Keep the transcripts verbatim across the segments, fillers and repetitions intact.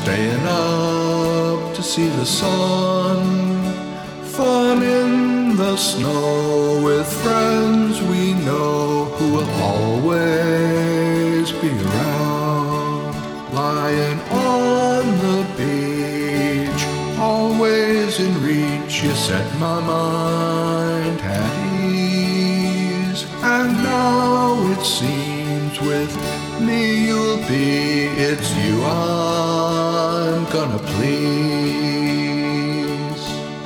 staying up to see the sun, fun in the snow with friends we know who will always be around. Lying on the beach, always in reach, you set my mind at ease. And now it seems with me you'll be, it's you I'm gonna please.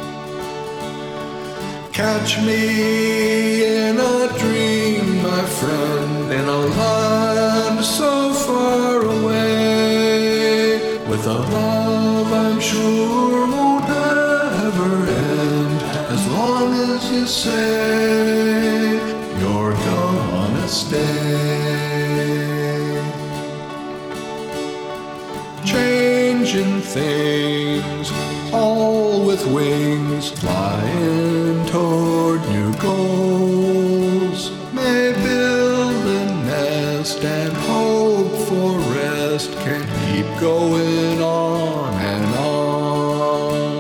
Catch me in a dream, my friend, in a land so far away, with a love I'm sure won't ever end, as long as you say you're gonna stay. Changing things, all with wings, flying toward new goals. May build a nest and hope for rest, can keep going on and on.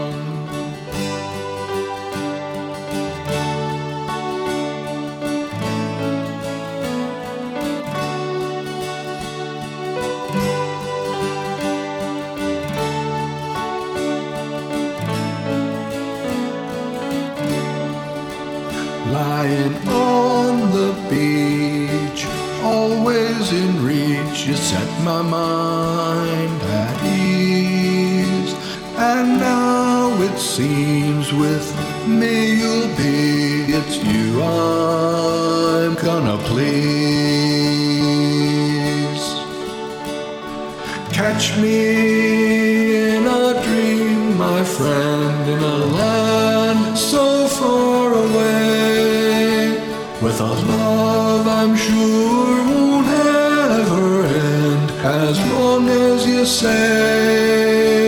Lying on the beach, always in reach, you set my mind at ease. And now it seems with me you'll be, it's you I'm gonna please. Catch me in a dream, my friend, in a land so far away, with a love I'm sure won't ever end, as long as you say